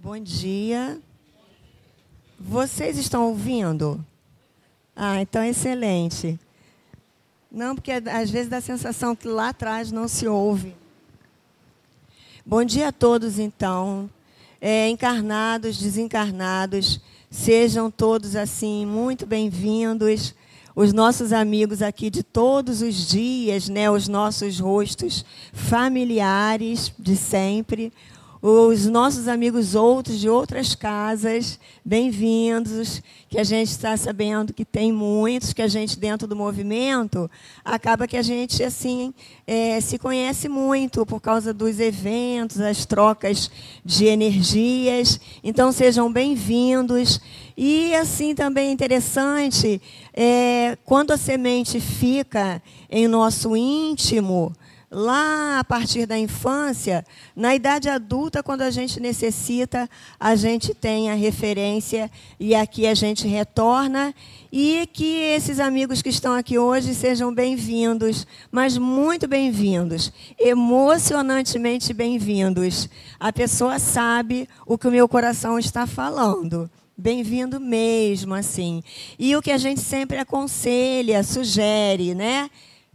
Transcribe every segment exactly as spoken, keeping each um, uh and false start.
Bom dia. Vocês estão ouvindo? Ah, então excelente. Não, porque às vezes dá a sensação que lá atrás não se ouve. Bom dia a todos, então. É, encarnados, desencarnados, sejam todos assim muito bem-vindos. Os nossos amigos aqui de todos os dias, né, os nossos rostos familiares de sempre. Os nossos amigos outros de outras casas, bem-vindos, que a gente está sabendo que tem muitos, que a gente dentro do movimento, acaba que a gente assim é, se conhece muito por causa dos eventos, as trocas de energias. Então, sejam bem-vindos. E assim também é interessante, é, quando a semente fica em nosso íntimo, lá a partir da infância, na idade adulta, quando a gente necessita, a gente tem a referência e aqui a gente retorna. E que esses amigos que estão aqui hoje sejam bem-vindos, mas muito bem-vindos, emocionantemente bem-vindos. A pessoa sabe o que o meu coração está falando. Bem-vindo mesmo, assim. E o que a gente sempre aconselha, sugere, né?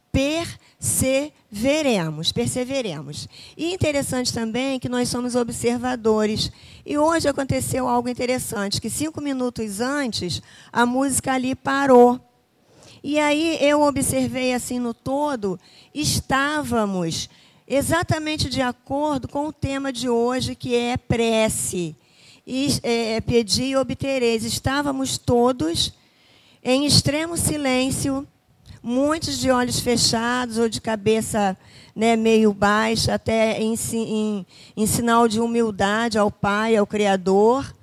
Perseveremos, perseveremos. E interessante também que nós somos observadores. E hoje aconteceu algo interessante, que cinco minutos antes, a música ali parou. E aí eu observei assim no todo, estávamos exatamente de acordo com o tema de hoje, que é prece. E é, pedi e obtereis. Estávamos todos em extremo silêncio, muitos de olhos fechados ou de cabeça, né, meio baixa, até em, em, em sinal de humildade ao Pai, ao Criador,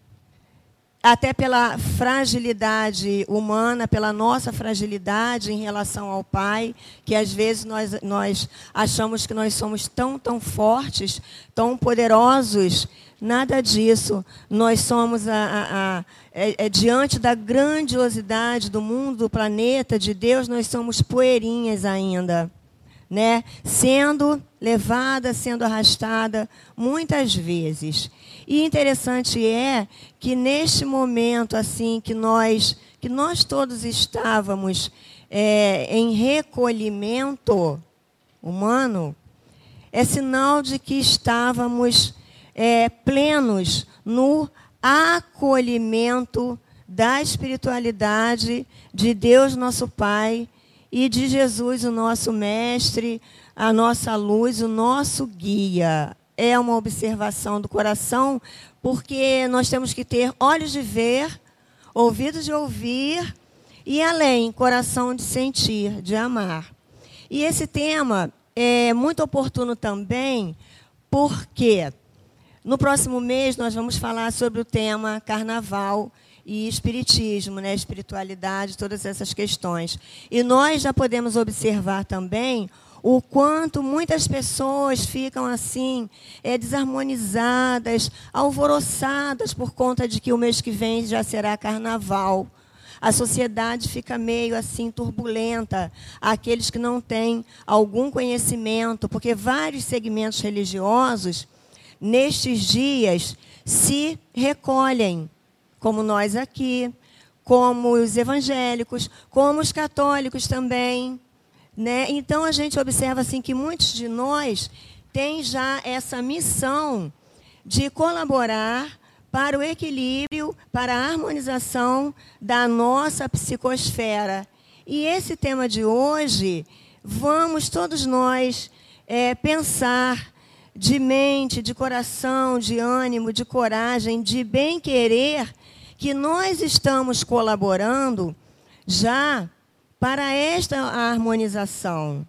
até pela fragilidade humana, pela nossa fragilidade em relação ao Pai, que às vezes nós, nós achamos que nós somos tão, tão fortes, tão poderosos. Nada disso. Nós somos, a, a, a, é, é, diante da grandiosidade do mundo, do planeta, de Deus, nós somos poeirinhas ainda, né? Sendo levada, sendo arrastada muitas vezes. E interessante é que neste momento assim que nós, que nós todos estávamos é, em recolhimento humano, é sinal de que estávamos É, plenos no acolhimento da espiritualidade de Deus, nosso Pai, e de Jesus, o nosso Mestre, a nossa luz, o nosso guia. É uma observação do coração, porque nós temos que ter olhos de ver, ouvidos de ouvir, e além, coração de sentir, de amar. E esse tema é muito oportuno também, porque no próximo mês, nós vamos falar sobre o tema Carnaval e Espiritismo, né? Espiritualidade, todas essas questões. E nós já podemos observar também o quanto muitas pessoas ficam assim, é, desarmonizadas, alvoroçadas por conta de que o mês que vem já será Carnaval. A sociedade fica meio assim turbulenta, aqueles que não têm algum conhecimento, porque vários segmentos religiosos nestes dias se recolhem, como nós aqui, como os evangélicos, como os católicos também, né? Então a gente observa assim que muitos de nós têm já essa missão de colaborar para o equilíbrio, para a harmonização da nossa psicosfera. E esse tema de hoje, vamos todos nós é, pensar de mente, de coração, de ânimo, de coragem, de bem-querer, que nós estamos colaborando já para esta harmonização.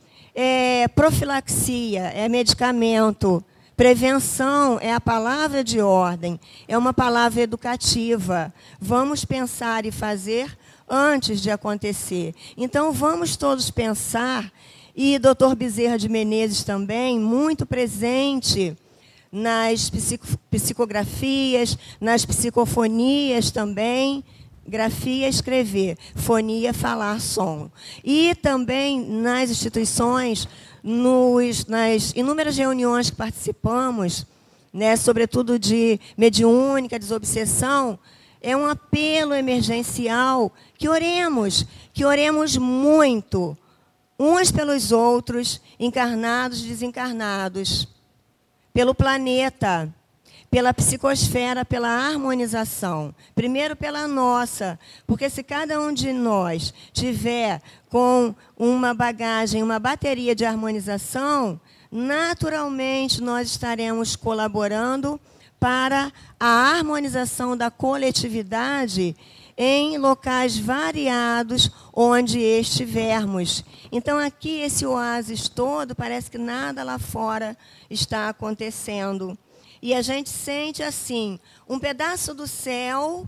É profilaxia, é medicamento. Prevenção é a palavra de ordem, é uma palavra educativa. Vamos pensar e fazer antes de acontecer. Então, vamos todos pensar. E doutor Bezerra de Menezes também, muito presente nas psico, psicografias, nas psicofonias também. Grafia, escrever. Fonia, falar, som. E também nas instituições, nos, nas inúmeras reuniões que participamos, né, sobretudo de mediúnica, desobsessão, é um apelo emergencial que oremos, que oremos muito, uns pelos outros, encarnados e desencarnados, pelo planeta, pela psicosfera, pela harmonização. Primeiro pela nossa, porque se cada um de nós tiver com uma bagagem, uma bateria de harmonização, naturalmente nós estaremos colaborando para a harmonização da coletividade em locais variados onde estivermos. Então, aqui, esse oásis todo, parece que nada lá fora está acontecendo. E a gente sente, assim, um pedaço do céu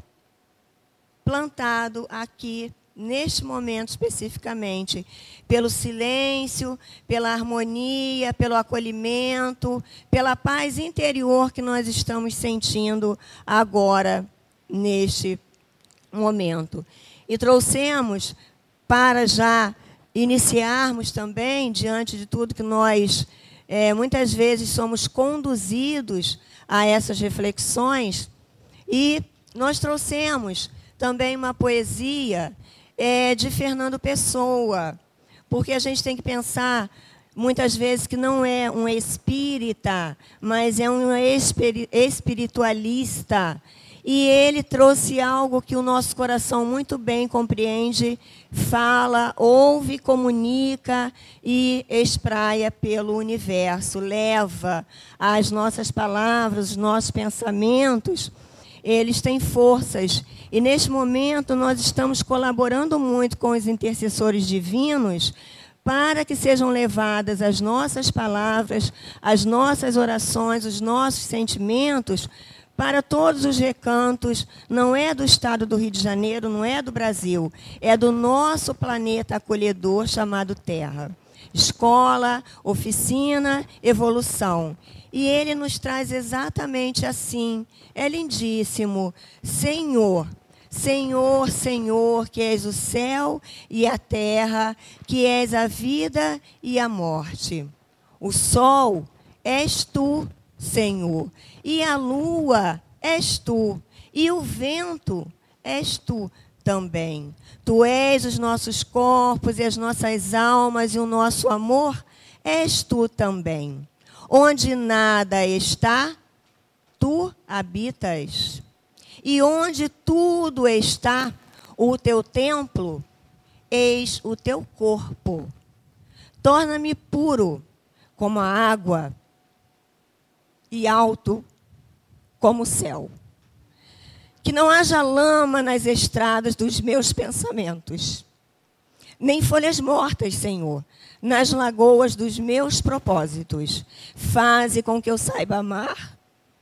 plantado aqui, neste momento especificamente, pelo silêncio, pela harmonia, pelo acolhimento, pela paz interior que nós estamos sentindo agora, neste momento. E trouxemos, para já iniciarmos também, diante de tudo que nós, é, muitas vezes, somos conduzidos a essas reflexões, e nós trouxemos também uma poesia é, de Fernando Pessoa, porque a gente tem que pensar, muitas vezes, que não é um espírita, mas é um espiritualista. E ele trouxe algo que o nosso coração muito bem compreende, fala, ouve, comunica e espraia pelo universo, leva as nossas palavras, os nossos pensamentos, eles têm forças. E, neste momento, nós estamos colaborando muito com os intercessores divinos para que sejam levadas as nossas palavras, as nossas orações, os nossos sentimentos para todos os recantos, não é do estado do Rio de Janeiro, não é do Brasil, é do nosso planeta acolhedor chamado Terra. Escola, oficina, evolução. E ele nos traz exatamente assim. É lindíssimo. Senhor, Senhor, Senhor, que és o céu e a terra, que és a vida e a morte. O sol és tu, Senhor, e a lua és tu, e o vento és tu também. Tu és os nossos corpos e as nossas almas e o nosso amor és tu também. Onde nada está, tu habitas. E onde tudo está, o teu templo, eis o teu corpo. Torna-me puro como a água e alto como o céu. Que não haja lama nas estradas dos meus pensamentos, nem folhas mortas, Senhor, nas lagoas dos meus propósitos. Faze com que eu saiba amar,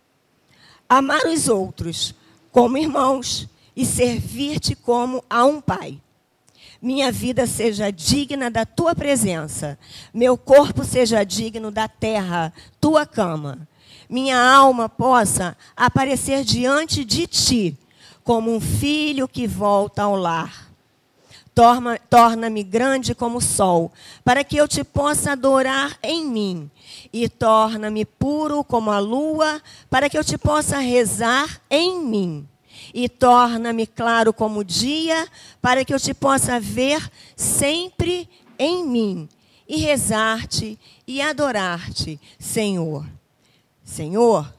amar os outros como irmãos e servir-te como a um pai. Minha vida seja digna da tua presença, meu corpo seja digno da terra, tua cama. Minha alma possa aparecer diante de ti, como um filho que volta ao lar. Torna, torna-me grande como o sol, para que eu te possa adorar em mim. E torna-me puro como a lua, para que eu te possa rezar em mim. E torna-me claro como o dia, para que eu te possa ver sempre em mim. E rezar-te e adorar-te, Senhor. Senhor,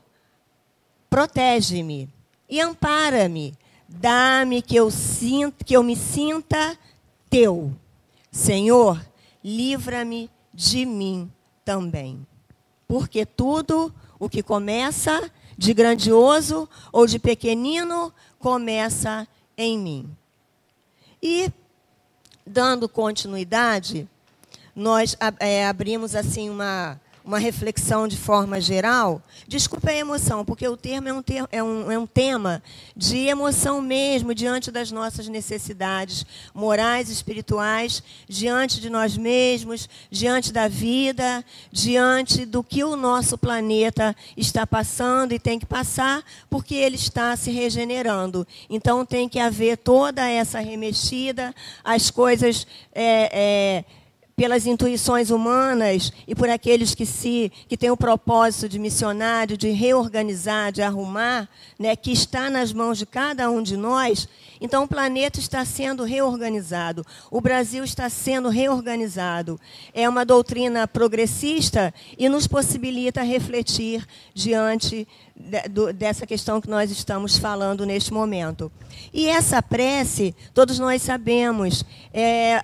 protege-me e ampara-me. Dá-me que eu sinta, que eu me sinta teu. Senhor, livra-me de mim também. Porque tudo o que começa de grandioso ou de pequenino começa em mim. E, dando continuidade, nós é, abrimos assim uma... uma reflexão de forma geral. Desculpa a emoção, porque o termo é um, ter, é, um, é um tema de emoção mesmo, diante das nossas necessidades morais e espirituais, diante de nós mesmos, diante da vida, diante do que o nosso planeta está passando e tem que passar, porque ele está se regenerando. Então, tem que haver toda essa remexida, as coisas... É, é, pelas intuições humanas e por aqueles que se que têm o propósito de missionário, de reorganizar, de arrumar, né, que está nas mãos de cada um de nós. Então, o planeta está sendo reorganizado, o Brasil está sendo reorganizado. É uma doutrina progressista e nos possibilita refletir diante de, do, dessa questão que nós estamos falando neste momento. E essa prece, todos nós sabemos, é,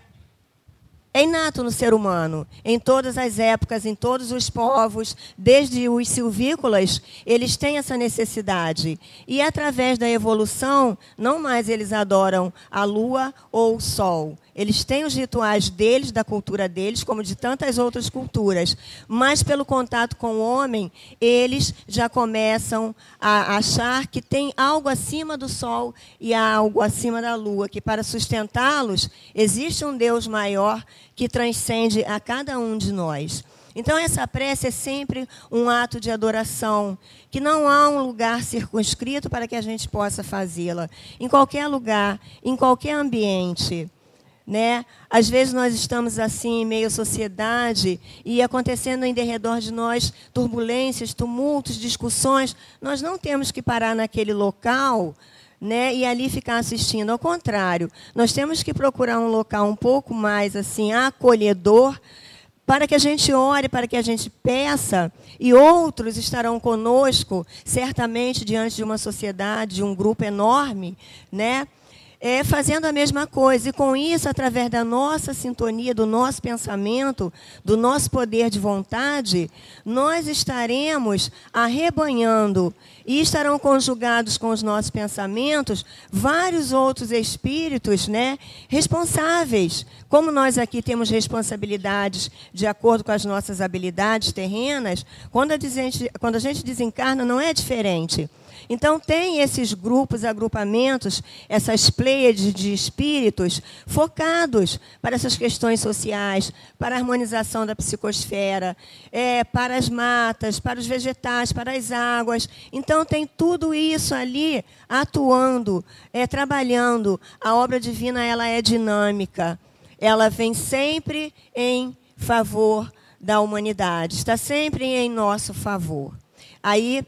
é inato no ser humano, em todas as épocas, em todos os povos, desde os silvícolas, eles têm essa necessidade. E através da evolução, não mais eles adoram a lua ou o sol. Eles têm os rituais deles, da cultura deles, como de tantas outras culturas. Mas, pelo contato com o homem, eles já começam a achar que tem algo acima do sol e algo acima da lua, que para sustentá-los, existe um Deus maior que transcende a cada um de nós. Então, essa prece é sempre um ato de adoração, que não há um lugar circunscrito para que a gente possa fazê-la. Em qualquer lugar, em qualquer ambiente. Né? Às vezes nós estamos assim em meio à sociedade e acontecendo em derredor de nós turbulências, tumultos, discussões. Nós não temos que parar naquele local, né, e ali ficar assistindo. Ao contrário, nós temos que procurar um local um pouco mais assim acolhedor, para que a gente ore, para que a gente peça, e outros estarão conosco, certamente diante de uma sociedade, de um grupo enorme, né? É, fazendo a mesma coisa. E com isso, através da nossa sintonia, do nosso pensamento, do nosso poder de vontade, nós estaremos arrebanhando e estarão conjugados com os nossos pensamentos vários outros espíritos, né, responsáveis. Como nós aqui temos responsabilidades de acordo com as nossas habilidades terrenas, quando a gente, quando a gente desencarna não é diferente. Então, tem esses grupos, agrupamentos, essas pleiades de espíritos focados para essas questões sociais, para a harmonização da psicosfera, é, para as matas, para os vegetais, para as águas. Então, tem tudo isso ali atuando, é, trabalhando. A obra divina ela é dinâmica. Ela vem sempre em favor da humanidade, está sempre em nosso favor. Aí,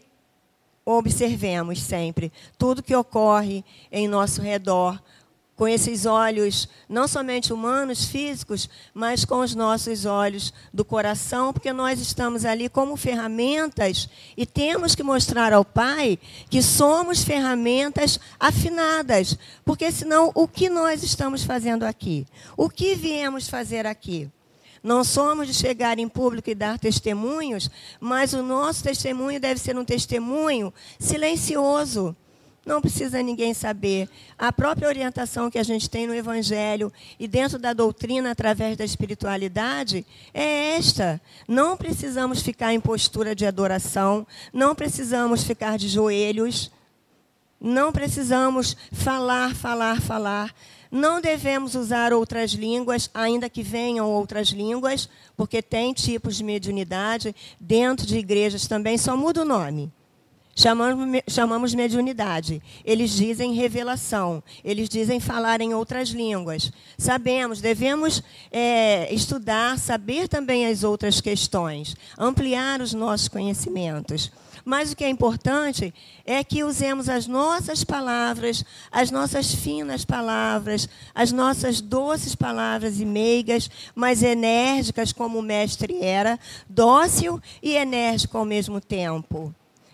observemos sempre tudo que ocorre em nosso redor, com esses olhos, não somente humanos, físicos, mas com os nossos olhos do coração, porque nós estamos ali como ferramentas e temos que mostrar ao Pai que somos ferramentas afinadas, porque senão o que nós estamos fazendo aqui? O que viemos fazer aqui? Não somos de chegar em público e dar testemunhos, mas o nosso testemunho deve ser um testemunho silencioso. Não precisa ninguém saber. A própria orientação que a gente tem no Evangelho e dentro da doutrina, através da espiritualidade, é esta. Não precisamos ficar em postura de adoração, não precisamos ficar de joelhos, não precisamos falar, falar, falar. Não devemos usar outras línguas, ainda que venham outras línguas, porque tem tipos de mediunidade. Dentro de igrejas também, só muda o nome. Chamamos, chamamos mediunidade. Eles dizem revelação, eles dizem falar em outras línguas. Sabemos, devemos é, estudar, saber também as outras questões, ampliar os nossos conhecimentos. Mas o que é importante é que usemos as nossas palavras, as nossas finas palavras, as nossas doces palavras e meigas, mas enérgicas como o mestre era, dócil e enérgico ao mesmo tempo.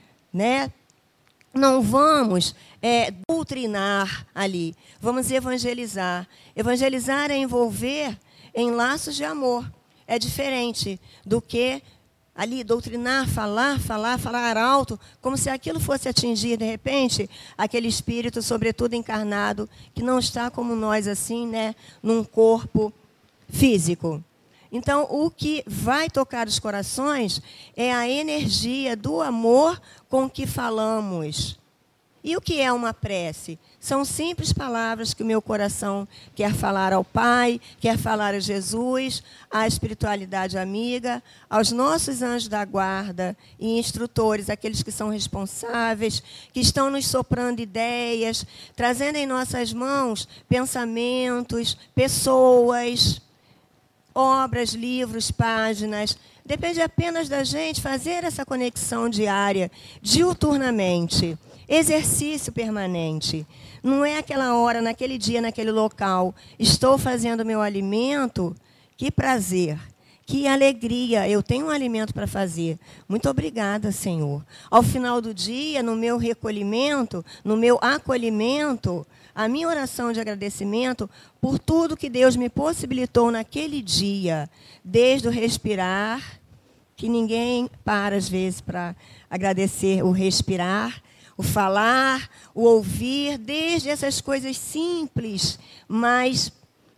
Né? Não vamos é, doutrinar ali, vamos evangelizar. Evangelizar é envolver em laços de amor. É diferente do que ali doutrinar, falar, falar, falar alto, como se aquilo fosse atingir, de repente, aquele espírito, sobretudo encarnado, que não está como nós, assim, né, num corpo físico. Então, o que vai tocar os corações é a energia do amor com que falamos. E o que é uma prece? São simples palavras que o meu coração quer falar ao Pai, quer falar a Jesus, à espiritualidade amiga, aos nossos anjos da guarda e instrutores, aqueles que são responsáveis, que estão nos soprando ideias, trazendo em nossas mãos pensamentos, pessoas, obras, livros, páginas. Depende apenas da gente fazer essa conexão diária, diuturnamente. Exercício permanente. Não é aquela hora, naquele dia, naquele local. Estou fazendo meu alimento. Que prazer, que alegria. Eu tenho um alimento para fazer. Muito obrigada, Senhor. Ao final do dia, no meu recolhimento, no meu acolhimento, a minha oração de agradecimento por tudo que Deus me possibilitou naquele dia, desde o respirar, que ninguém para às vezes para agradecer o respirar, o falar, o ouvir, desde essas coisas simples, mas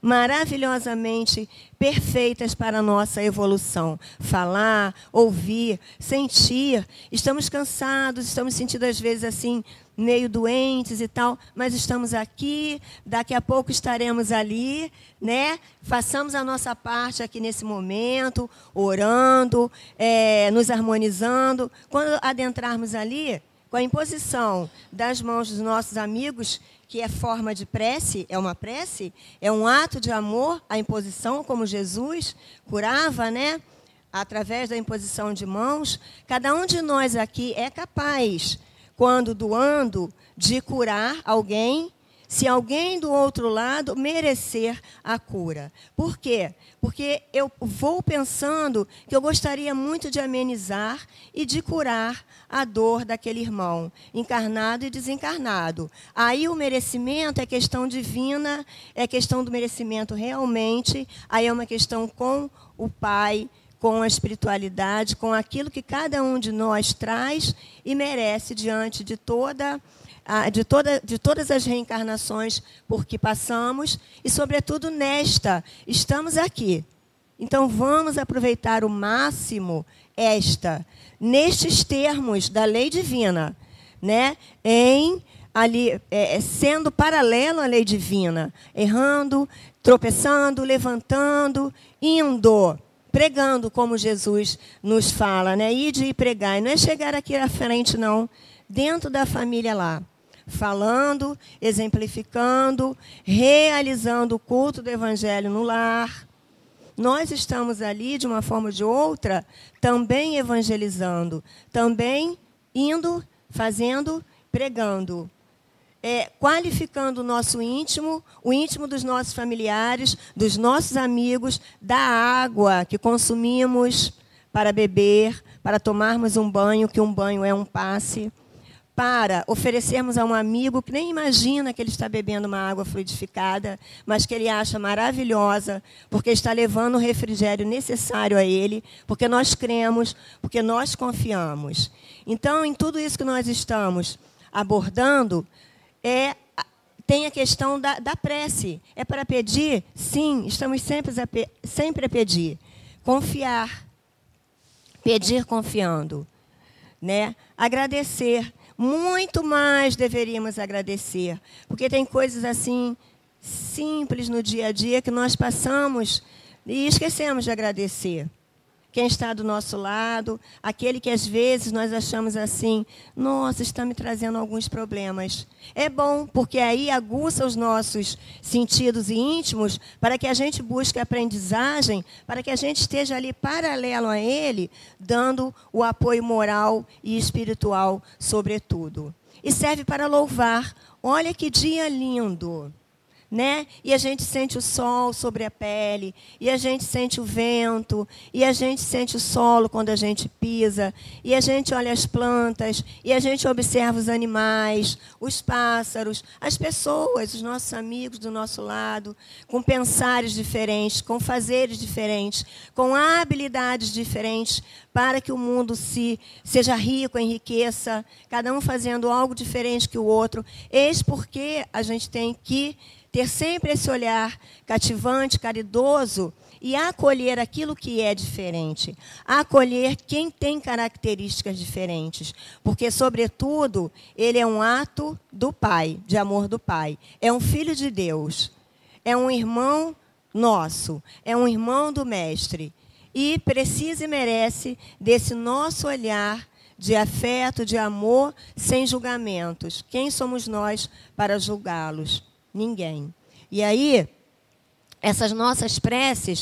maravilhosamente perfeitas para a nossa evolução. Falar, ouvir, sentir. Estamos cansados, estamos sentindo às vezes assim, meio doentes e tal, mas estamos aqui, daqui a pouco estaremos ali, né? Façamos a nossa parte aqui nesse momento, orando, é, nos harmonizando. Quando adentrarmos ali, com a imposição das mãos dos nossos amigos, que é forma de prece, é uma prece, é um ato de amor, a imposição, como Jesus curava, né? Através da imposição de mãos. Cada um de nós aqui é capaz, quando doando, de curar alguém, se alguém do outro lado merecer a cura. Por quê? Porque eu vou pensando que eu gostaria muito de amenizar e de curar a dor daquele irmão, encarnado e desencarnado. Aí o merecimento é questão divina, é questão do merecimento realmente, aí é uma questão com o Pai, com a espiritualidade, com aquilo que cada um de nós traz e merece diante de toda De, toda, de todas as reencarnações por que passamos e, sobretudo, nesta, estamos aqui. Então, vamos aproveitar o máximo esta, nestes termos da lei divina, né? em, ali, é, sendo paralelo à lei divina, errando, tropeçando, levantando, indo, pregando, como Jesus nos fala, né? Ide e pregar. E não é chegar aqui à frente, não, dentro da família lá, falando, exemplificando, realizando o culto do Evangelho no lar. Nós estamos ali, de uma forma ou de outra, também evangelizando, também indo, fazendo, pregando, é, qualificando o nosso íntimo, o íntimo dos nossos familiares, dos nossos amigos, da água que consumimos para beber, para tomarmos um banho, que um banho é um passe, para oferecermos a um amigo que nem imagina que ele está bebendo uma água fluidificada, mas que ele acha maravilhosa, porque está levando o refrigério necessário a ele, porque nós cremos, porque nós confiamos. Então, em tudo isso que nós estamos abordando, é, tem a questão da, da prece. É para pedir? Sim, estamos sempre a, sempre a pedir. Confiar. Pedir confiando. Né? Agradecer. Muito mais deveríamos agradecer, porque tem coisas assim simples no dia a dia que nós passamos e esquecemos de agradecer. Quem está do nosso lado, aquele que às vezes nós achamos assim, nossa, está me trazendo alguns problemas. É bom, porque aí aguça os nossos sentidos íntimos para que a gente busque aprendizagem, para que a gente esteja ali paralelo a ele, dando o apoio moral e espiritual, sobretudo. E serve para louvar. Olha que dia lindo! Né? E a gente sente o sol sobre a pele, e a gente sente o vento, e a gente sente o solo quando a gente pisa, e a gente olha as plantas, e a gente observa os animais, os pássaros, as pessoas, os nossos amigos do nosso lado, com pensares diferentes, com fazeres diferentes, com habilidades diferentes, para que o mundo se, seja rico, enriqueça, cada um fazendo algo diferente que o outro. Eis porque a gente tem que ter sempre esse olhar cativante, caridoso e acolher aquilo que é diferente. Acolher quem tem características diferentes. Porque, sobretudo, ele é um ato do Pai, de amor do Pai. É um filho de Deus. É um irmão nosso. É um irmão do Mestre. E precisa e merece desse nosso olhar de afeto, de amor, sem julgamentos. Quem somos nós para julgá-los? Ninguém. E aí, essas nossas preces,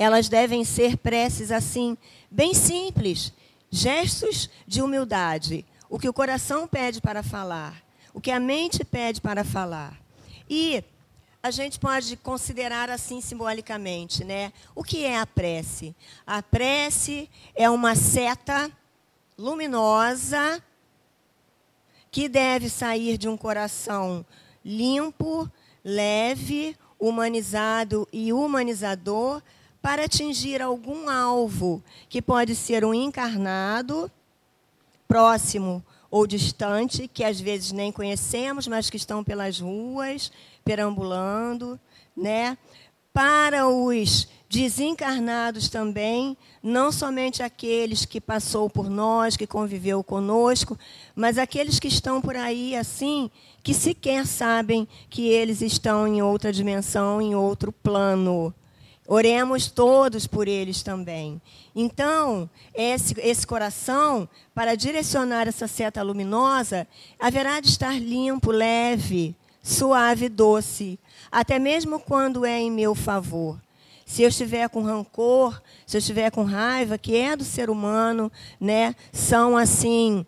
elas devem ser preces assim, bem simples, gestos de humildade, o que o coração pede para falar, o que a mente pede para falar. E a gente pode considerar assim simbolicamente, né? O que é a prece? A prece é uma seta luminosa que deve sair de um coração limpo, leve, humanizado e humanizador para atingir algum alvo, que pode ser um encarnado, próximo ou distante, que às vezes nem conhecemos, mas que estão pelas ruas, perambulando, né? Para os desencarnados também, não somente aqueles que passou por nós, que conviveu conosco, mas aqueles que estão por aí assim, que sequer sabem que eles estão em outra dimensão, em outro plano. Oremos todos por eles também. Então, esse, esse coração, para direcionar essa seta luminosa, haverá de estar limpo, leve, suave, doce, até mesmo quando é em meu favor. Se eu estiver com rancor, se eu estiver com raiva, que é do ser humano, né, são assim,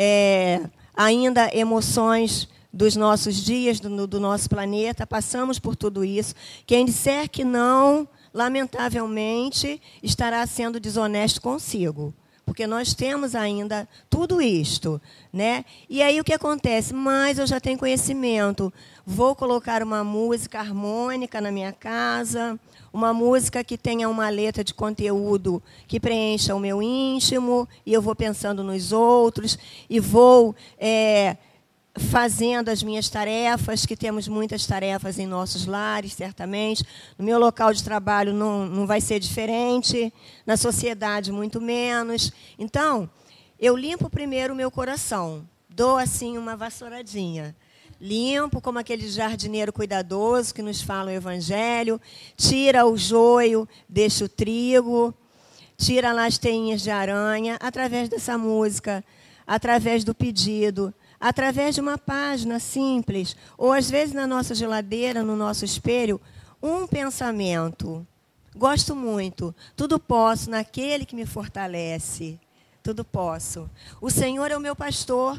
é, ainda emoções dos nossos dias, do, do nosso planeta, passamos por tudo isso. Quem disser que não, lamentavelmente, estará sendo desonesto consigo, porque nós temos ainda tudo isto, né? E aí o que acontece? Mas eu já tenho conhecimento, vou colocar uma música harmônica na minha casa, uma música que tenha uma letra de conteúdo que preencha o meu íntimo, e eu vou pensando nos outros, e vou é, fazendo as minhas tarefas, que temos muitas tarefas em nossos lares, certamente. No meu local de trabalho não, não vai ser diferente, na sociedade muito menos. Então, eu limpo primeiro o meu coração, dou assim uma vassouradinha. Limpo como aquele jardineiro cuidadoso que nos fala o Evangelho, tira o joio, deixa o trigo, tira lá as teinhas de aranha, através dessa música, através do pedido, através de uma página simples, ou às vezes na nossa geladeira, no nosso espelho, um pensamento. Gosto muito. Tudo posso naquele que me fortalece. Tudo posso. O Senhor é o meu pastor,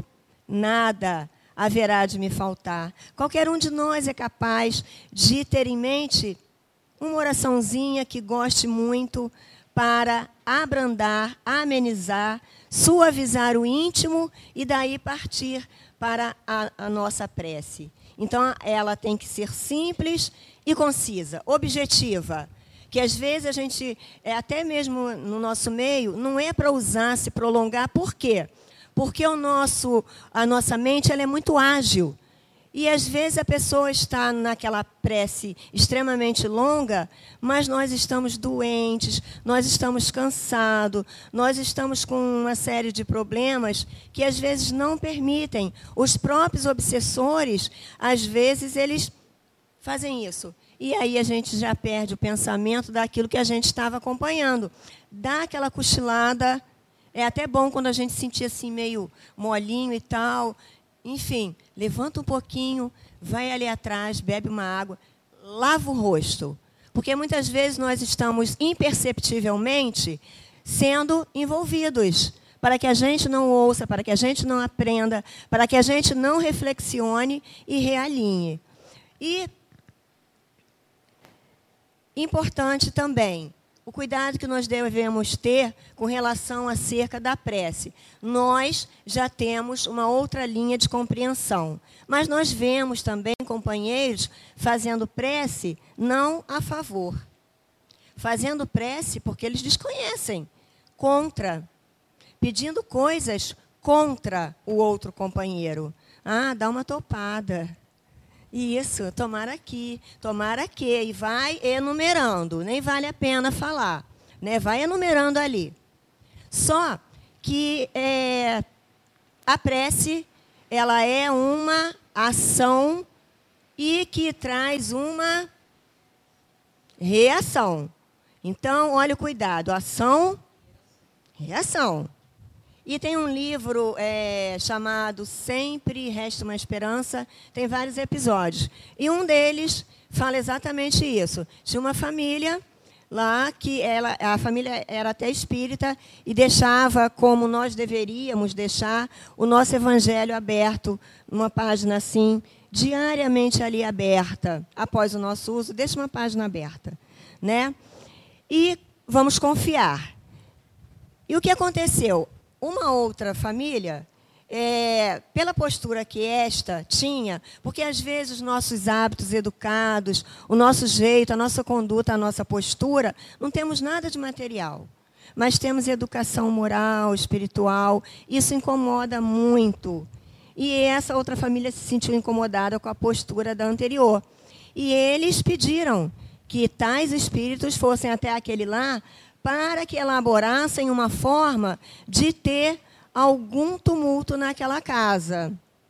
nada haverá de me faltar. Qualquer um de nós é capaz de ter em mente uma oraçãozinha que goste muito para abrandar, amenizar, suavizar o íntimo e daí partir para a, a nossa prece. Então, ela tem que ser simples e concisa, objetiva. Que às vezes a gente, é, até mesmo no nosso meio, não é para usar, se prolongar. Por quê? Porque o nosso, a nossa mente ela é muito ágil. E, às vezes, a pessoa está naquela prece extremamente longa, mas nós estamos doentes, nós estamos cansados, nós estamos com uma série de problemas que, às vezes, não permitem. Os próprios obsessores, às vezes, eles fazem isso. E aí a gente já perde o pensamento daquilo que a gente estava acompanhando. Dá aquela cochilada. É até bom quando a gente sentir assim meio molinho e tal. Enfim, levanta um pouquinho, vai ali atrás, bebe uma água, lava o rosto. Porque muitas vezes nós estamos imperceptivelmente sendo envolvidos, para que a gente não ouça, para que a gente não aprenda, para que a gente não reflexione e realinhe. E importante também, o cuidado que nós devemos ter com relação acerca da prece. Nós já temos uma outra linha de compreensão, mas nós vemos também companheiros fazendo prece não a favor. Fazendo prece porque eles desconhecem, contra, pedindo coisas contra o outro companheiro. Ah, dá uma topada. Isso, tomara aqui, tomara aqui, e vai enumerando, nem vale a pena falar, né? Vai enumerando ali. Só que é, a prece, ela é uma ação e que traz uma reação. Então, olha o cuidado, ação, reação. E tem um livro é, chamado Sempre Resta uma Esperança, tem vários episódios. E um deles fala exatamente isso. Tinha uma família lá que ela, a família era até espírita e deixava, como nós deveríamos deixar, o nosso evangelho aberto, numa página assim, diariamente ali aberta, após o nosso uso, deixa uma página aberta, né? E vamos confiar. E o que aconteceu? Uma outra família, é, pela postura que esta tinha, porque às vezes os nossos hábitos educados, o nosso jeito, a nossa conduta, a nossa postura, não temos nada de material, mas temos educação moral, espiritual, isso incomoda muito. E essa outra família se sentiu incomodada com a postura da anterior. E eles pediram que tais espíritos fossem até aquele lá para que elaborassem uma forma de ter algum tumulto naquela casa.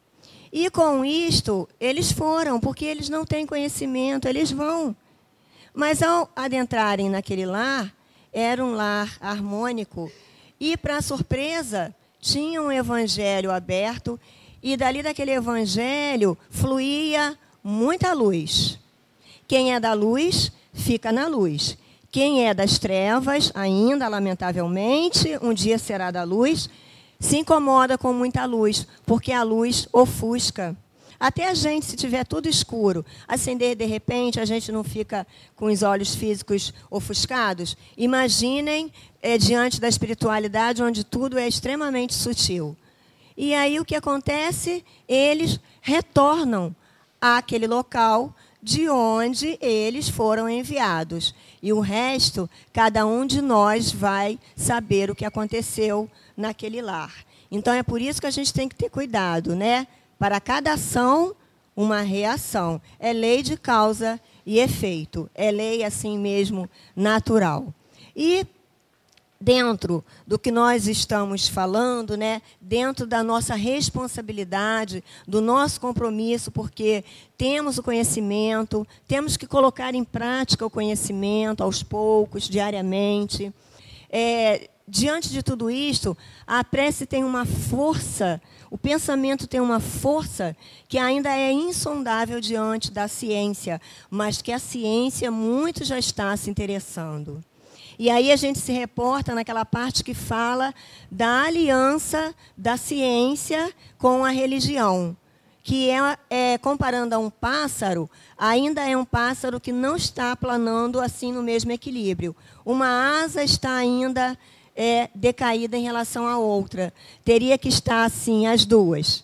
E com isto, eles foram, porque eles não têm conhecimento, eles vão. Mas ao adentrarem naquele lar, era um lar harmônico, e, para surpresa, tinha um evangelho aberto, e dali daquele evangelho fluía muita luz. Quem é da luz, fica na luz. Quem é das trevas, ainda, lamentavelmente, um dia será da luz, se incomoda com muita luz, porque a luz ofusca. Até a gente, se tiver tudo escuro, acender de repente, a gente não fica com os olhos físicos ofuscados? Imaginem é, diante da espiritualidade, onde tudo é extremamente sutil. E aí o que acontece? Eles retornam àquele local de onde eles foram enviados. E o resto, cada um de nós vai saber o que aconteceu naquele lar. Então, é por isso que a gente tem que ter cuidado, né? Para cada ação, uma reação. É lei de causa e efeito. É lei, assim mesmo, natural. E dentro do que nós estamos falando, né, dentro da nossa responsabilidade, do nosso compromisso, porque temos o conhecimento, temos que colocar em prática o conhecimento aos poucos, diariamente. É, diante de tudo isto, a prece tem uma força, o pensamento tem uma força que ainda é insondável diante da ciência, mas que a ciência muito já está se interessando. E aí a gente se reporta naquela parte que fala da aliança da ciência com a religião, que é, é, comparando a um pássaro, ainda é um pássaro que não está planando assim no mesmo equilíbrio. Uma asa está ainda é, decaída em relação à outra. Teria que estar assim as duas.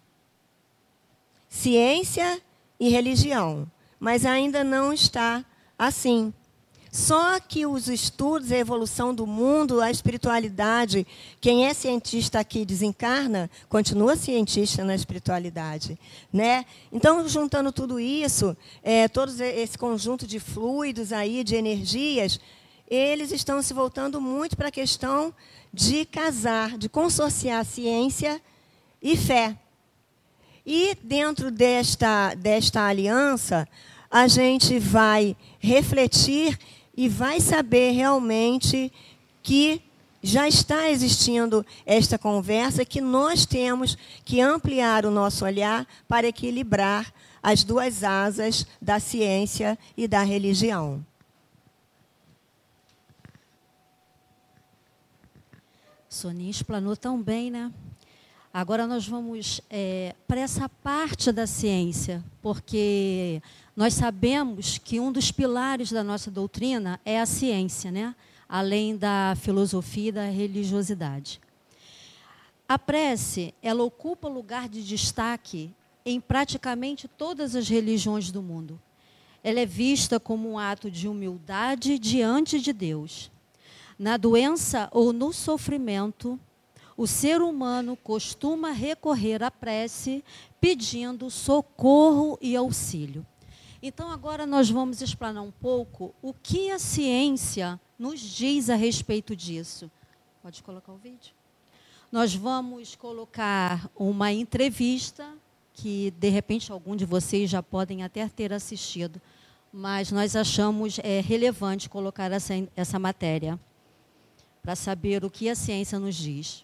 Ciência e religião. Mas ainda não está assim. Só que os estudos, a evolução do mundo, a espiritualidade, quem é cientista aqui desencarna, continua cientista na espiritualidade, né? Então, juntando tudo isso, é, todo esse conjunto de fluidos aí, de energias, eles estão se voltando muito para a questão de casar, de consorciar ciência e fé. E dentro desta, desta aliança, a gente vai refletir e vai saber realmente que já está existindo esta conversa, que nós temos que ampliar o nosso olhar para equilibrar as duas asas da ciência e da religião. Soninha explanou tão bem, né? Agora nós vamos é, para essa parte da ciência, porque nós sabemos que um dos pilares da nossa doutrina é a ciência, né? Além da filosofia e da religiosidade. A prece, ela ocupa lugar de destaque em praticamente todas as religiões do mundo. Ela é vista como um ato de humildade diante de Deus. Na doença ou no sofrimento, o ser humano costuma recorrer à prece pedindo socorro e auxílio. Então, agora nós vamos explanar um pouco o que a ciência nos diz a respeito disso. Pode colocar o vídeo? Nós vamos colocar uma entrevista que, de repente, algum de vocês já podem até ter assistido, mas nós achamos é, relevante colocar essa, essa matéria para saber o que a ciência nos diz.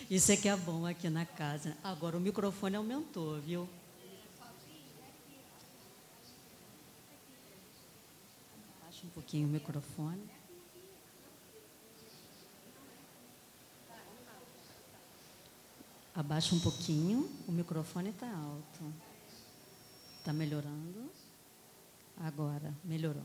Isso é que é bom aqui na casa. Agora o microfone aumentou, viu? Baixa um pouquinho o microfone. Abaixa um pouquinho, o microfone está alto. Está melhorando? Agora, melhorou.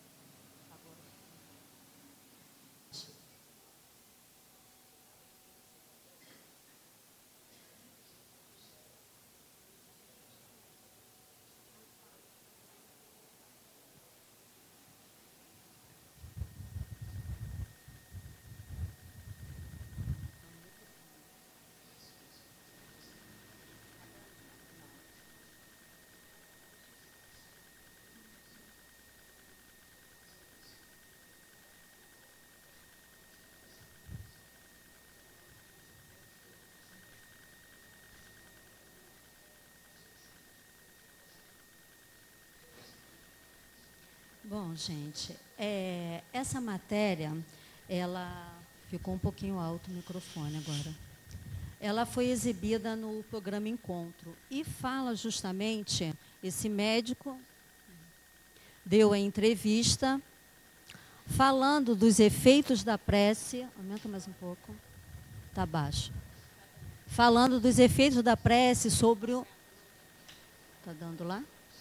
Bom, gente, é, essa matéria, ela ficou um pouquinho alto o microfone agora. Ela foi exibida no programa Encontro e fala justamente, esse médico deu a entrevista falando dos efeitos da prece, aumenta mais um pouco, está baixo, falando dos efeitos da prece sobre o... Está dando lá?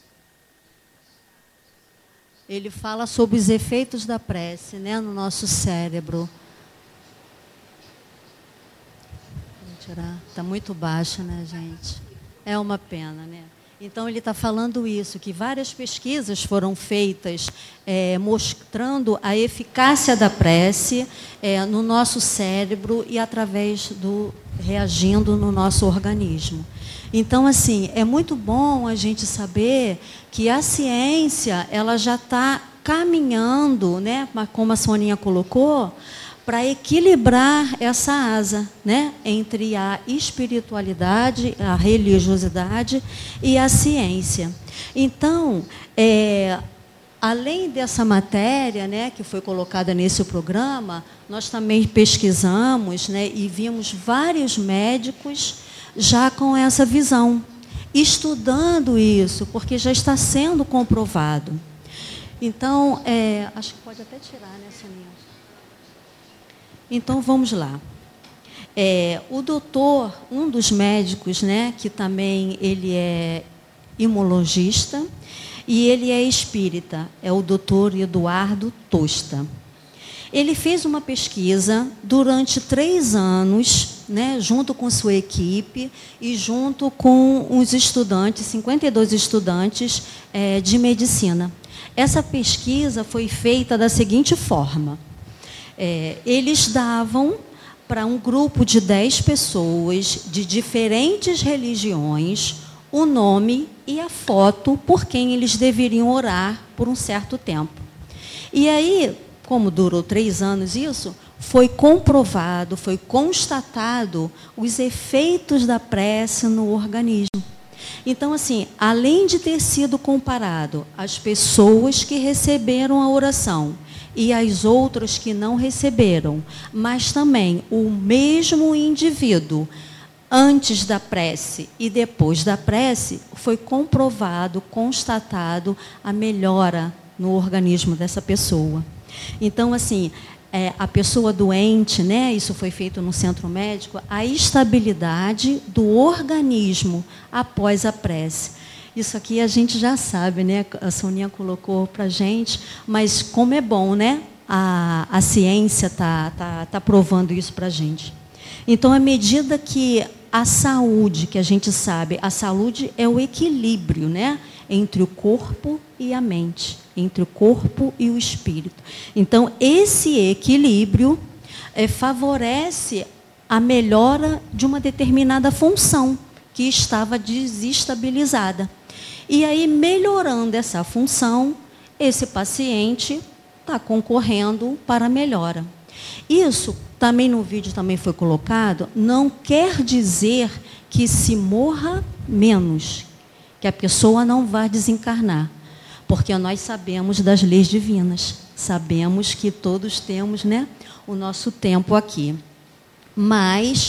Ele fala sobre os efeitos da prece, né, no nosso cérebro. Vou tirar. Está muito baixa, né, gente? É uma pena, né? Então, ele está falando isso, que várias pesquisas foram feitas é, mostrando a eficácia da prece é, no nosso cérebro e através do reagindo no nosso organismo. Então, assim, é muito bom a gente saber que a ciência ela já está caminhando, né, como a Soninha colocou, para equilibrar essa asa, né, entre a espiritualidade, a religiosidade e a ciência. Então, é, além dessa matéria, né, que foi colocada nesse programa, nós também pesquisamos, né, e vimos vários médicos já com essa visão, estudando isso, porque já está sendo comprovado. Então, é, acho que pode até tirar, né, Soninha? Então, vamos lá. É, o doutor, um dos médicos, né, que também ele é imunologista, e ele é espírita, é o doutor Eduardo Tosta. Ele fez uma pesquisa durante três anos, né, junto com sua equipe e junto com os estudantes, cinquenta e dois estudantes é, de medicina. Essa pesquisa foi feita da seguinte forma. É, eles davam para um grupo de dez pessoas de diferentes religiões o nome e a foto por quem eles deveriam orar por um certo tempo. E aí, como durou três anos isso, foi comprovado, foi constatado os efeitos da prece no organismo. Então, assim, além de ter sido comparado as pessoas que receberam a oração e as outras que não receberam, mas também o mesmo indivíduo, antes da prece e depois da prece, foi comprovado, constatado a melhora no organismo dessa pessoa. Então, assim, é, a pessoa doente, né, isso foi feito no centro médico, a estabilidade do organismo após a prece. Isso aqui a gente já sabe, né? A Soninha colocou para a gente, mas como é bom, né? A, a ciência está tá, tá provando isso para a gente. Então, à medida que a saúde, que a gente sabe, a saúde é o equilíbrio, né, entre o corpo e a mente, entre o corpo e o espírito. Então, esse equilíbrio é, favorece a melhora de uma determinada função que estava desestabilizada. E aí, melhorando essa função, esse paciente está concorrendo para a melhora. Isso, também no vídeo também foi colocado, não quer dizer que se morra menos, que a pessoa não vai desencarnar, porque nós sabemos das leis divinas, sabemos que todos temos, né, o nosso tempo aqui. Mas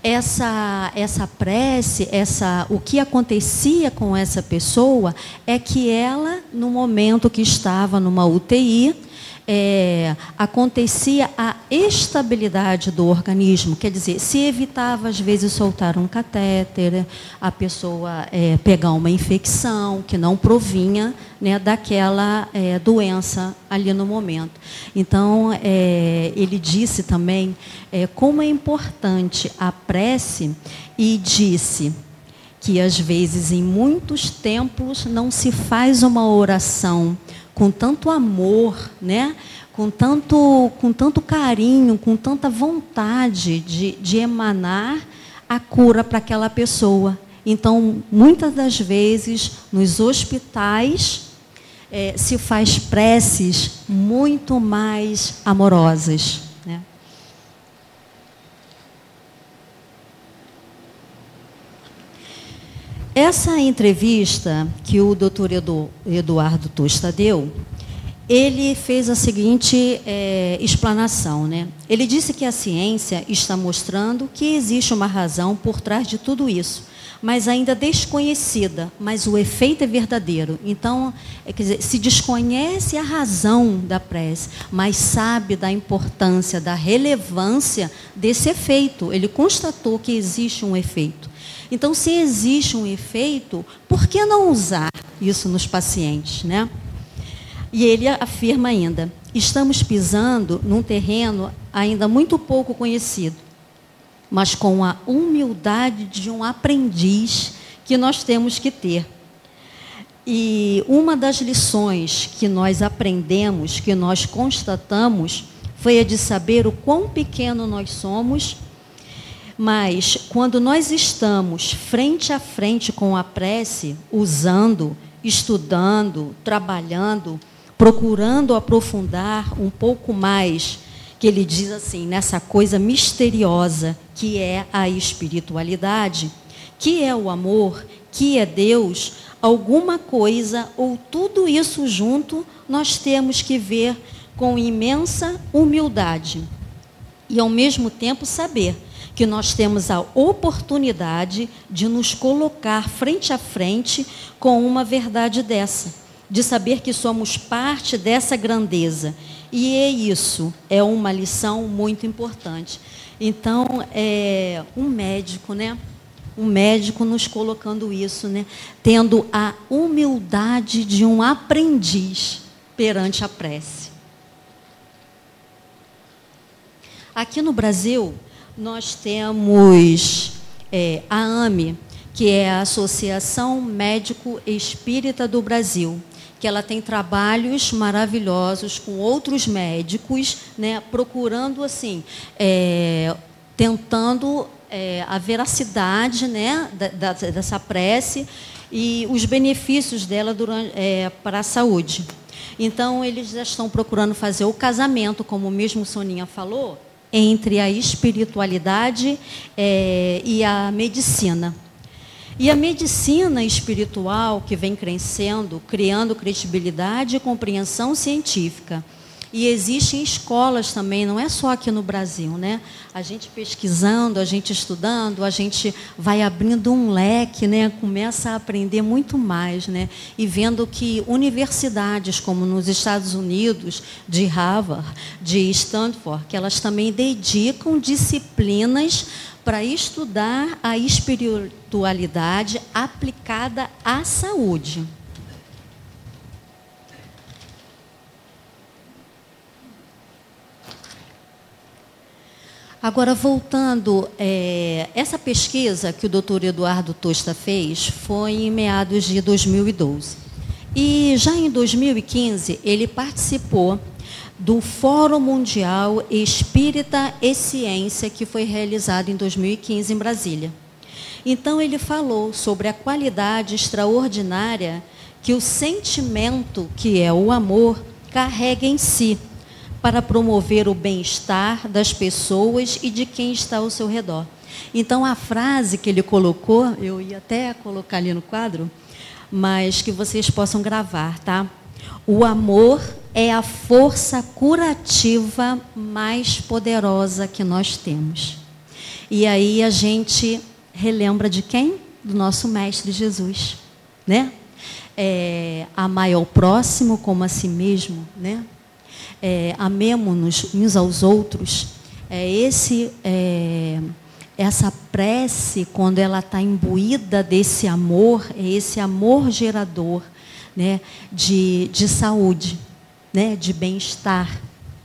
essa, essa prece, essa, o que acontecia com essa pessoa é que ela, no momento que estava numa U T I, É, acontecia a estabilidade do organismo, quer dizer, se evitava às vezes soltar um catéter, a pessoa é, pegar uma infecção que não provinha, né, daquela é, doença ali no momento. Então, é, ele disse também é, como é importante a prece, e disse que às vezes em muitos templos não se faz uma oração com tanto amor, né? com, tanto, com tanto carinho, com tanta vontade de, de emanar a cura para aquela pessoa. Então, muitas das vezes, nos hospitais, é, se faz preces muito mais amorosas, né? Essa entrevista que o doutor Eduardo Tosta deu, ele fez a seguinte é, explanação, né? Ele disse que a ciência está mostrando que existe uma razão por trás de tudo isso, mas ainda desconhecida, mas o efeito é verdadeiro. Então, é, quer dizer, se desconhece a razão da prece, mas sabe da importância, da relevância desse efeito. Ele constatou que existe um efeito. Então, se existe um efeito, por que não usar isso nos pacientes, né? E ele afirma ainda, estamos pisando num terreno ainda muito pouco conhecido, mas com a humildade de um aprendiz que nós temos que ter. E uma das lições que nós aprendemos, que nós constatamos, foi a de saber o quão pequeno nós somos. Mas, quando nós estamos frente a frente com a prece, usando, estudando, trabalhando, procurando aprofundar um pouco mais, que ele diz assim, nessa coisa misteriosa que é a espiritualidade, que é o amor, que é Deus, alguma coisa ou tudo isso junto, nós temos que ver com imensa humildade e, ao mesmo tempo, saber que nós temos a oportunidade de nos colocar frente a frente com uma verdade dessa, de saber que somos parte dessa grandeza. E é isso, é uma lição muito importante. Então, é um médico, né? Um médico nos colocando isso, né? Tendo a humildade de um aprendiz perante a prece. Aqui no Brasil, nós temos é, a AME, que é a Associação Médico Espírita do Brasil, que ela tem trabalhos maravilhosos com outros médicos, né, procurando, assim, é, tentando é, a veracidade, né, da, da, dessa prece e os benefícios dela durante, é, para a saúde. Então, eles já estão procurando fazer o casamento, como o mesmo Soninha falou, entre a espiritualidade é, e a medicina. E a medicina espiritual, que vem crescendo, criando credibilidade e compreensão científica. E existem escolas também, não é só aqui no Brasil, né? A gente pesquisando, a gente estudando, a gente vai abrindo um leque, né? Começa a aprender muito mais, né? E vendo que universidades, como nos Estados Unidos, de Harvard, de Stanford, que elas também dedicam disciplinas para estudar a espiritualidade aplicada à saúde. Agora, voltando, é, essa pesquisa que o doutor Eduardo Tosta fez foi em meados de dois mil e doze. E já em dois mil e quinze, ele participou do Fórum Mundial Espírita e Ciência, que foi realizado em dois mil e quinze em Brasília. Então, ele falou sobre a qualidade extraordinária que o sentimento, que é o amor, carrega em si, para promover o bem-estar das pessoas e de quem está ao seu redor. Então, a frase que ele colocou, eu ia até colocar ali no quadro, mas que vocês possam gravar, tá? O amor é a força curativa mais poderosa que nós temos. E aí a gente relembra de quem? Do nosso Mestre Jesus, né? É, amar ao próximo como a si mesmo, né? É, amemo-nos uns aos outros. É esse, é, essa prece, quando ela está imbuída desse amor, é esse amor gerador, né? de, de saúde, né? De bem-estar.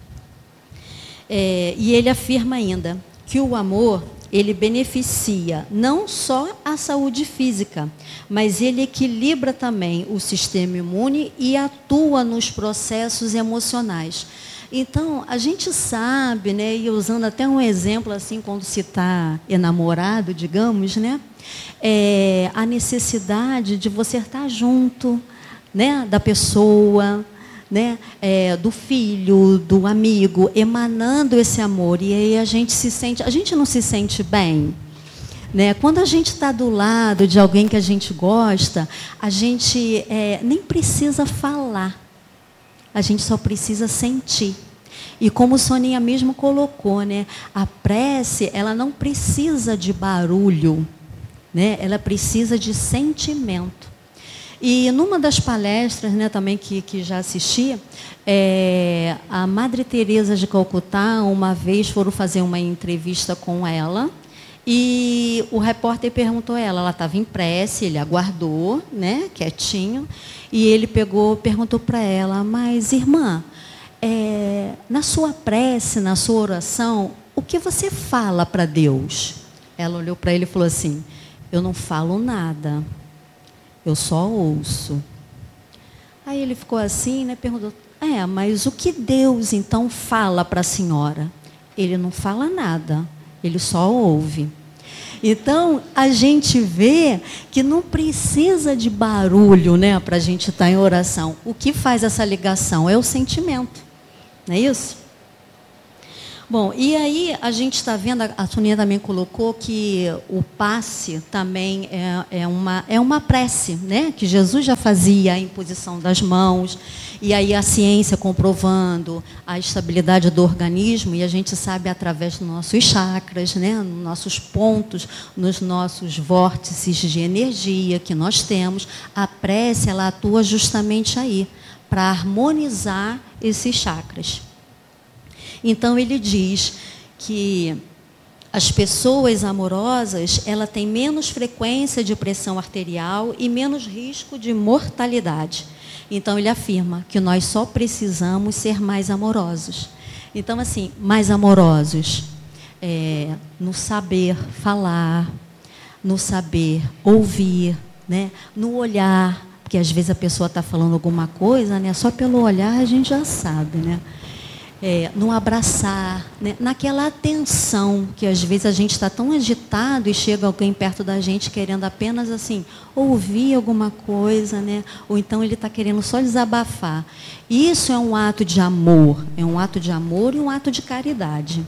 É, e ele afirma ainda que o amor, ele beneficia não só a saúde física, mas ele equilibra também o sistema imune e atua nos processos emocionais. Então, a gente sabe, né, e usando até um exemplo assim, quando se está enamorado, digamos, né, é, a necessidade de você estar junto, né, da pessoa, né, é, do filho, do amigo, emanando esse amor. E aí a gente se sente, a gente não se sente bem, né? Quando a gente está do lado de alguém que a gente gosta, a gente é, nem precisa falar, a gente só precisa sentir. E como Soninha mesmo colocou, né, a prece, ela não precisa de barulho, né? Ela precisa de sentimento. E numa das palestras, né, também que, que já assisti, é, a Madre Teresa de Calcutá, uma vez foram fazer uma entrevista com ela, e o repórter perguntou a ela, ela estava em prece, ele aguardou, né, quietinho, e ele pegou, perguntou para ela, mas irmã, é, na sua prece, na sua oração, o que você fala para Deus? Ela olhou para ele e falou assim, eu não falo nada. Eu só ouço. Aí ele ficou assim, né, perguntou, é, mas o que Deus então fala para a senhora? Ele não fala nada, ele só ouve. Então, a gente vê que não precisa de barulho, né, para a gente estar em oração. O que faz essa ligação é o sentimento, não é isso? Bom, e aí a gente está vendo, a Soninha também colocou que o passe também é, é, uma, é uma prece, né? Que Jesus já fazia a imposição das mãos, e aí a ciência comprovando a estabilidade do organismo, e a gente sabe através dos nossos chakras, né? Nos nossos pontos, nos nossos vórtices de energia que nós temos, a prece ela atua justamente aí, para harmonizar esses chakras. Então, ele diz que as pessoas amorosas, ela tem menos frequência de pressão arterial e menos risco de mortalidade. Então, ele afirma que nós só precisamos ser mais amorosos. Então, assim, mais amorosos é, no saber falar, no saber ouvir, né? No olhar, porque às vezes a pessoa está falando alguma coisa, né? Só pelo olhar a gente já sabe, né? É, no abraçar, né? Naquela atenção, que às vezes a gente está tão agitado e chega alguém perto da gente querendo apenas assim, ouvir alguma coisa, né? Ou então ele está querendo só desabafar. Isso é um ato de amor, é um ato de amor e um ato de caridade.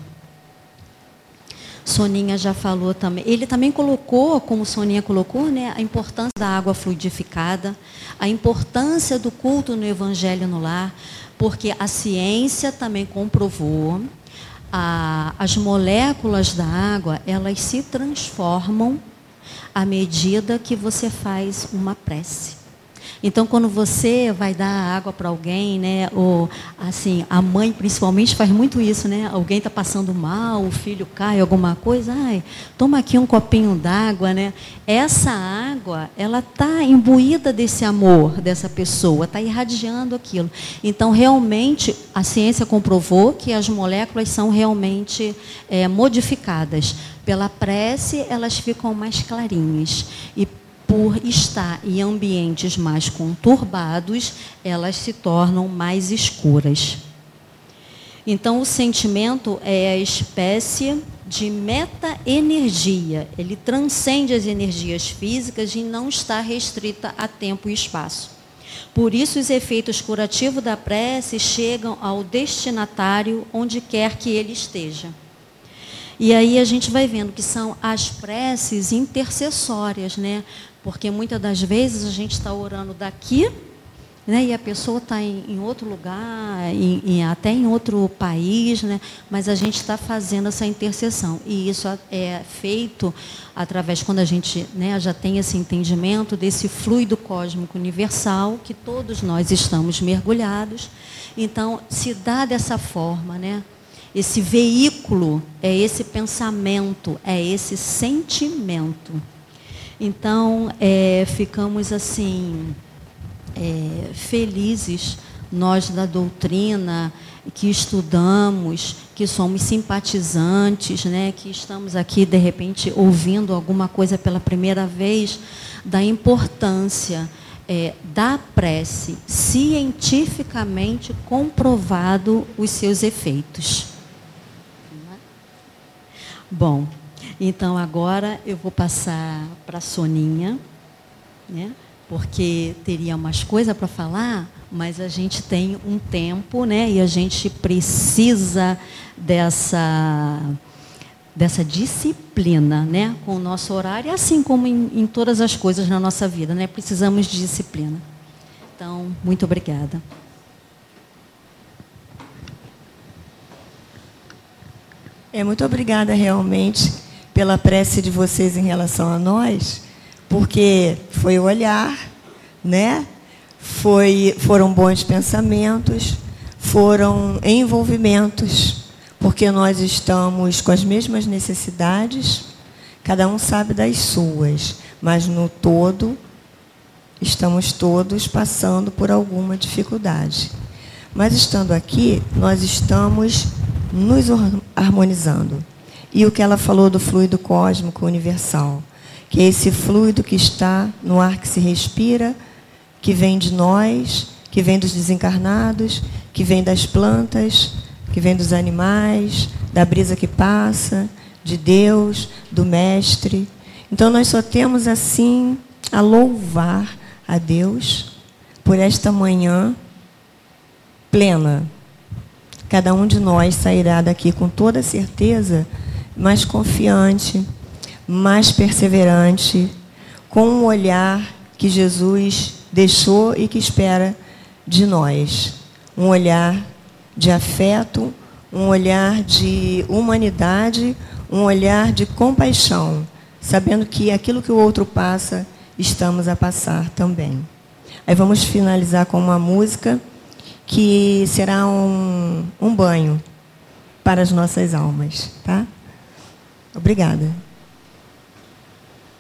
Soninha já falou também, ele também colocou, como Soninha colocou, né, a importância da água fluidificada, a importância do culto no Evangelho no lar, porque a ciência também comprovou, a, as moléculas da água, elas se transformam à medida que você faz uma prece. Então, quando você vai dar água para alguém, né, ou assim, a mãe principalmente faz muito isso, né? Alguém está passando mal, o filho cai, alguma coisa, ai, toma aqui um copinho d'água, né? Essa água, ela está imbuída desse amor dessa pessoa, está irradiando aquilo. Então, realmente, a ciência comprovou que as moléculas são realmente é, modificadas. Pela prece, elas ficam mais clarinhas. E por estar em ambientes mais conturbados, elas se tornam mais escuras. Então, o sentimento é a espécie de meta-energia. Ele transcende as energias físicas e não está restrita a tempo e espaço. Por isso, os efeitos curativos da prece chegam ao destinatário onde quer que ele esteja. E aí a gente vai vendo que são as preces intercessórias, né? Porque muitas das vezes a gente está orando daqui, né? E a pessoa está em, em outro lugar, em, em, até em outro país, né? Mas a gente está fazendo essa intercessão. E isso é feito através, quando a gente, né, já tem esse entendimento desse fluido cósmico universal, que todos nós estamos mergulhados. Então, se dá dessa forma, né? Esse veículo é esse pensamento, é esse sentimento. Então, é, ficamos assim, é, felizes, nós da doutrina, que estudamos, que somos simpatizantes, né, que estamos aqui, de repente, ouvindo alguma coisa pela primeira vez, da importância é, da prece, cientificamente comprovado os seus efeitos. Bom, então agora eu vou passar para a Soninha, né? Porque teria umas coisas para falar, mas a gente tem um tempo, né? E a gente precisa dessa, dessa disciplina, né? Com o nosso horário, assim como em, em todas as coisas na nossa vida, né? Precisamos de disciplina. Então, muito obrigada. É, muito obrigada realmente pela prece de vocês em relação a nós, porque foi o olhar, né? Foi, foram bons pensamentos, foram envolvimentos, porque nós estamos com as mesmas necessidades, cada um sabe das suas, mas no todo estamos todos passando por alguma dificuldade. Mas estando aqui, nós estamos nos harmonizando. E o que ela falou do fluido cósmico universal, que é esse fluido que está no ar que se respira, que vem de nós, que vem dos desencarnados, que vem das plantas, que vem dos animais, da brisa que passa, de Deus, do Mestre. Então, nós só temos, assim, a louvar a Deus por esta manhã plena. Cada um de nós sairá daqui com toda certeza mais confiante, mais perseverante, com um olhar que Jesus deixou e que espera de nós. Um olhar de afeto, um olhar de humanidade, um olhar de compaixão, sabendo que aquilo que o outro passa, estamos a passar também. Aí vamos finalizar com uma música que será um, um banho para as nossas almas, tá? Obrigada.